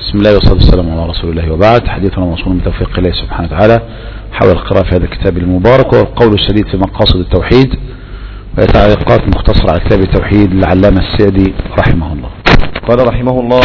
بسم الله والصلاة والسلام على رسول الله وبعد. حديثنا موصول بتوفيق الله سبحانه وتعالى حول القراءة في هذا الكتاب المبارك والقول الشديد في مقاصد التوحيد وتعليقات مختصرة على كتاب التوحيد للعلامة السعدي رحمه الله. قال رحمه الله: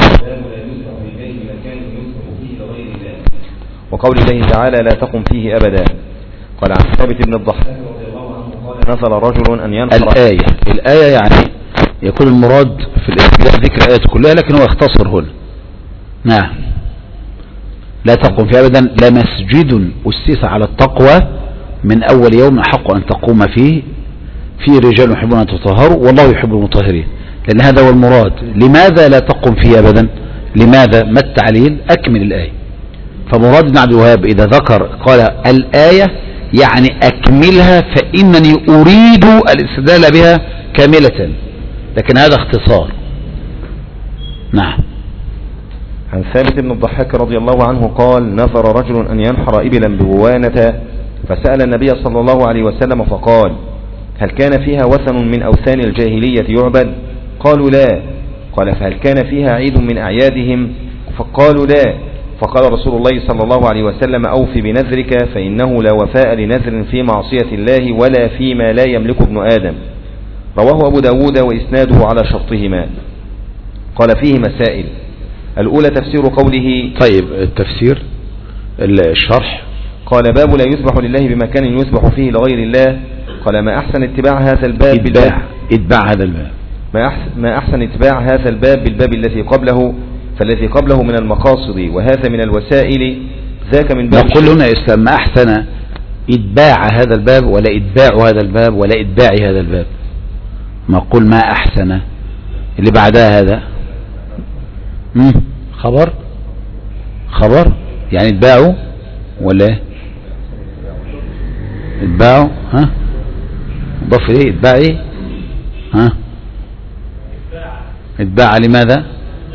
وقول الله تعالى: لا تقم فيه أبدا. قال عن ثابت بن الضحاك قال: نزل رجل أن ينصر. الآية يعني يكون المراد في الإسلام ذكر الآيات كلها، لكن هو يختصر هنا. نعم. لا تقم فيه أبدا، لمسجد أسس على التقوى من أول يوم أحق أن تقوم فيه رجال يحبون أن تطهروا والله يحب المطهرين، لأن هذا هو المراد. لماذا لا تقم فيه أبدا؟ لماذا؟ ما التعليل؟ أكمل الآية. فمراد بن عبد الوهاب إذا ذكر قال الآية يعني أكملها، فإنني أريد الاستدلال بها كاملة، لكن هذا اختصار. نعم. عن ثابت بن الضحاك رضي الله عنه قال: نظر رجل أن ينحر إبلا ببوانة، فسأل النبي صلى الله عليه وسلم فقال: هل كان فيها وثن من أوثان الجاهلية يعبد؟ قالوا لا. قال: فهل كان فيها عيد من أعيادهم؟ فقالوا لا. فقال رسول الله صلى الله عليه وسلم: أوف بنذرك، فإنه لا وفاء لنذر في معصية الله ولا فيما لا يملك ابن آدم. رواه أبو داود وإسناده على شرطهما. قال: فيه مسائل. الأولى تفسير قوله. طيب التفسير الشرح. قال: باب لا يذبح لله بمكان يذبح فيه لغير الله. قال: ما أحسن اتباع هذا الباب ما أحسن اتباع هذا الباب بالباب الذي قبله، فالذي قبله من المقاصد وهذا من الوسائل، ذاك من باب. نقول هنا إسلام ما أحسن اتباع هذا الباب ولا اتباع هذا الباب ولا اتباع هذا الباب. ما قل ما أحسن اللي بعدها هذا خبر يعني اتباعوا ولا اتباعوا ضف ليه اتباعي اتباع لماذا؟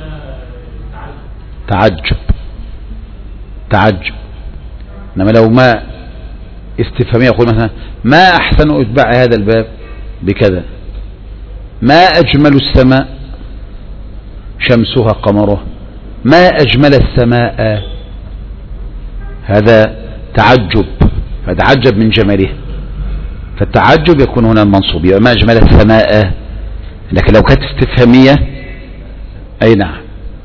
تعجب. انما لو ما استفهامية يقول مثلا ما احسن اتباع هذا الباب بكذا، ما اجمل السماء شمسها قمرها، ما اجمل السماء، هذا تعجب، فتعجب من جماله، فالتعجب يكون هنا المنصوب، ما اجمل السماء. لكن لو كانت استفهامية اي نعم.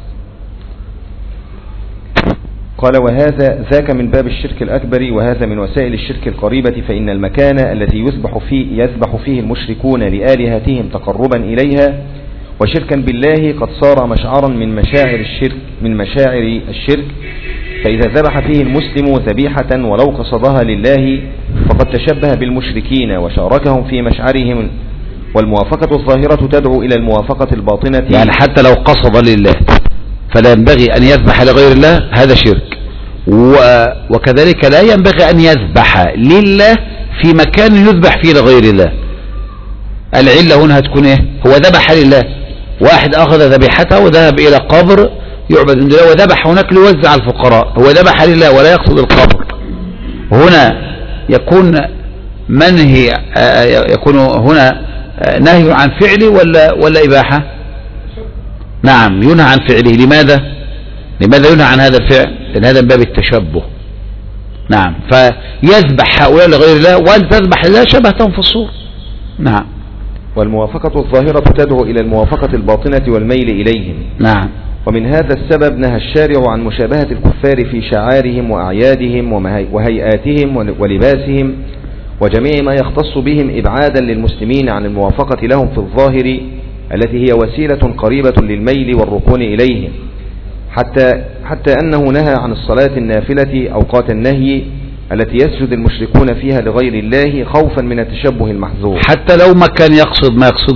قال: وهذا ذاك من باب الشرك الأكبر، وهذا من وسائل الشرك القريبة، فإن المكان التي يذبح فيه المشركون لآلهتهم تقربا إليها وشركا بالله قد صار مشعرا من مشاعر الشرك، فإذا ذبح فيه المسلم ذبيحة ولو قصدها لله فقد تشبه بالمشركين وشاركهم في مشعرهم، والموافقة الظاهرة تدعو إلى الموافقة الباطنة. يعني حتى لو قصد لله فلا ينبغي أن يذبح لغير الله، هذا شرك. وكذلك لا ينبغي أن يذبح لله في مكان يذبح فيه لغير الله. العلة هنا هتكون ايه؟ هو ذبح لله، واحد أخذ ذبيحته وذهب إلى قبر يعبد عند الله وذبح هناك ليوزع الفقراء، هو ذبح لله ولا يقصد القبر. هنا يكون منهي، يكون هنا نهي عن فعله ولا إباحة؟ نعم، ينهى عن فعله. لماذا ينهى عن هذا الفعل؟ لأن هذا من باب التشبه. نعم، فيذبح هؤلاء لغير الله وأن تذبح لله شبهتهم في الصور. نعم. والموافقة الظاهرة تدعو إلى الموافقة الباطنة والميل إليهم. نعم. ومن هذا السبب نهى الشارع عن مشابهة الكفار في شعارهم وأعيادهم وهيئاتهم ولباسهم وجميع ما يختص بهم، إبعادا للمسلمين عن الموافقة لهم في الظاهر التي هي وسيلة قريبة للميل والركون إليهم، حتى أنه نهى عن الصلاة النافلة أوقات النهي التي يسجد المشركون فيها لغير الله خوفا من التشبه المحذور، حتى لو ما كان يقصد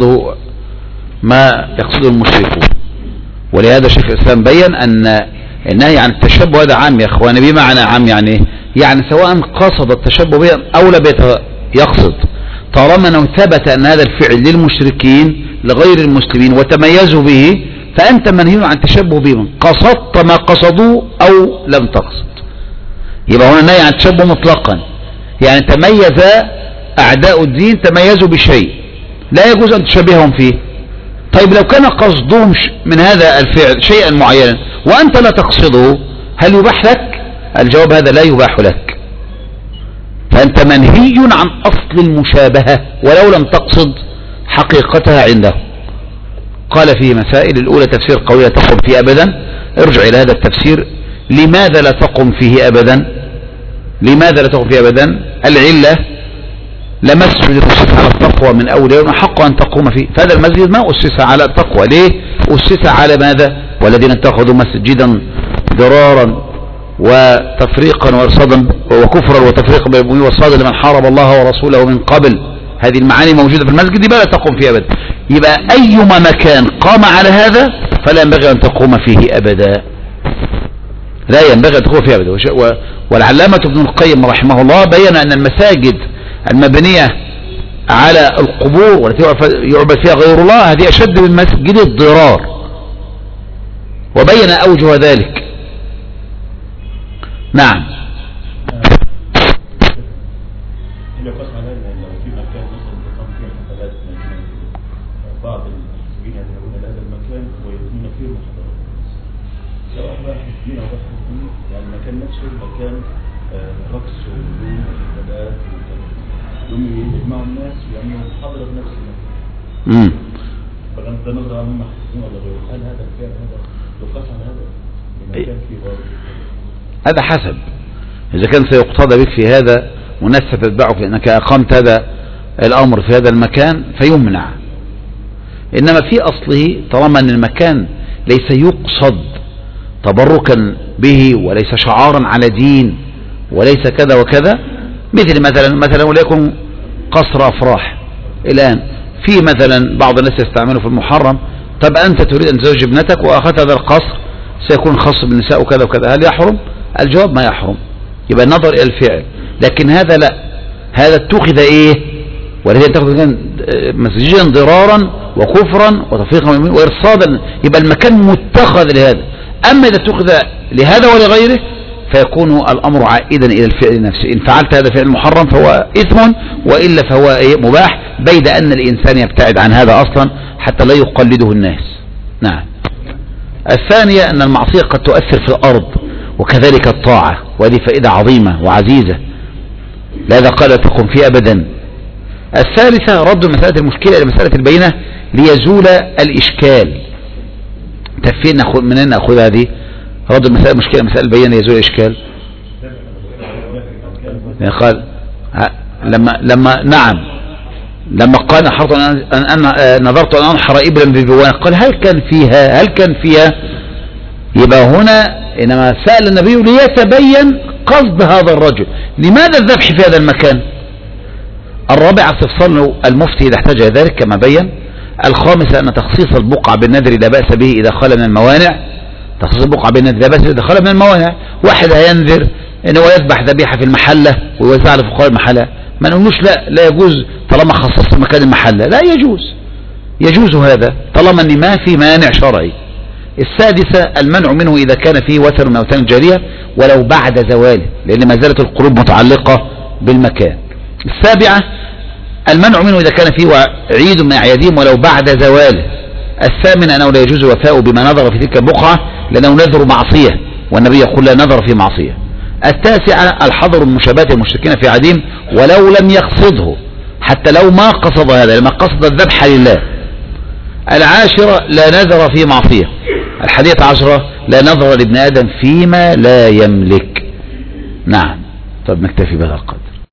ما يقصده المشركون. ولهذا شيخ الإسلام بيّن أن النهي عن التشبه هذا عام يا إخوان. بمعنى عام يعني سواء قصد التشبه بهم أو لم يقصد، طالما أنه ثبت أن هذا الفعل للمشركين لغير المسلمين وتميزوا به، فأنت منهي عن التشبه بهم، قصدت ما قصدوا أو لم تقصد. يبقى هنا نهي عن التشبه مطلقا، يعني تميز أعداء الدين، تميزوا بشيء لا يجوز أن تشبههم فيه، طيب لو كان قصدهم من هذا الفعل شيئا معينا وأنت لا تقصده، هل يباح لك؟ الجواب هذا لا يباح لك، فأنت منهي عن أصل المشابهة ولو لم تقصد حقيقتها عنده. قال فيه مسائل. الأولى تفسير قوية تقم فيه أبدا. ارجع إلى هذا التفسير. لماذا لا تقم فيه أبدا؟ لماذا لا تقم فيه أبدا؟ العلة: لمسجد أسس على التقوى من أول يوم أحق أن تقوم فيه. فهذا المسجد ما أسس على التقوى. ليه أسس؟ على ماذا؟ والذين اتخذوا مسجدا ضرارا وتفريقا وارصادا وكفرا وتفريقا بين المؤمنين وصادا لمن حارب الله ورسوله من قبل. هذه المعاني موجودة في المسجد، يبقى لا تقوم فيه أبدا. يبقى أيما مكان قام على هذا فلا ينبغي أن تقوم فيه أبدا، لا ينبغي أن تقوم فيه أبدا. والعلامة ابن القيم رحمه الله بين أن المساجد المبنية على القبور والتي يعبد فيها غير الله هذه أشد من مسجد الضرار، وبين أوجه ذلك. نعم. بعض المسلمين يذهبون إلى هذا المكان ويكون فيه محاضرات، سواء بقى حزبين أو غير حزبين، يعني المكان نفسه مكان رقص ولون وحفلات يوم يجمعوا الناس ويعملوا محاضرة بنفس المكان. فأنت نظر عنهم حزبين ولا غيره، هل هذا الفعل هذا يقاس على هذا المكان فيه برضه؟ هذا حسب، إذا كان سيقتضى بك في هذا والناس ستتبعك لأنك أقمت هذا الأمر في هذا المكان فيمنع. إنما في أصله طالما أن المكان ليس يقصد تبركا به وليس شعارا على دين وليس كذا وكذا، مثل مثلا وليكن قصر أفراح الآن، في مثلا بعض الناس يستعمله في المحرم. طب أنت تريد أن تزوج ابنتك وأخذت هذا القصر سيكون خاص بالنساء وكذا وكذا، هل يحرم؟ الجواب ما يحرم. يبقى النظر إلى الفعل. لكن هذا لا، هذا اتخذ إيه؟ والذي اتخذ مسجدا ضرارا وكفرا وتفريقا وإرصادا، يبقى المكان متخذ لهذا. أما إذا اتخذ لهذا ولغيره فيكون الأمر عائدا إلى الفعل نفسه. إن فعلت هذا فعل محرم فهو إثم، وإلا فهو مباح، بيد أن الإنسان يبتعد عن هذا أصلا حتى لا يقلده الناس. نعم. الثانية أن المعصية قد تؤثر في الأرض وكذلك الطاعة، وهذه فائدة عظيمة وعزيزة، لهذا قال تقم فيه أبدا. الثالثة رد مسألة المشكلة إلى مسألة البينة ليزول الإشكال. تفين منين نأخذ هذه؟ رد المسألة المشكلة مسألة البينة يزول الإشكال. يعني قال لما قال حرط أن نظرت أن أنحر إبلا ببوانة، قال هل كان فيها يبقى هنا إنما سأل النبي ليتبين قصد هذا الرجل، لماذا الذبح في هذا المكان؟ الرابعة استفصال المفتي إذا احتاج إلى ذلك كما بين. الخامسة أن تخصيص البقعة بالنذر لا بأس به إذا خلى من الموانع. تخصيص البقعة بالنذر لا بأس به إذا خلى من الموانع. واحد هينذر إنه يذبح ذبيحة في المحلة ويوزعها لفقراء المحلة، ما نقولوش لا يجوز طالما خصصت مكان المحلة، لا يجوز هذا طالما أن ما في مانع شرعي. السادسة المنع منه إذا كان فيه وثن من أوثان الجارية ولو بعد زواله، لأن ما زالت القلوب متعلقة بالمكان. السابعة المنع منه إذا كان فيه عيد من أعيادهم ولو بعد زواله. الثامن أنه لا يجوز الوفاء بما نظر في تلك البقعة لأنه نذر معصية، والنبي يقول لا نظر في معصية. التاسعة الحظر من مشابهة المشركين في عديم ولو لم يقصده، حتى لو ما قصد هذا، لما قصد الذبح لله. العاشرة لا نذر في معصية. 11 لا نظر لابن آدم فيما لا يملك. نعم. طب نكتفي بهذا القدر.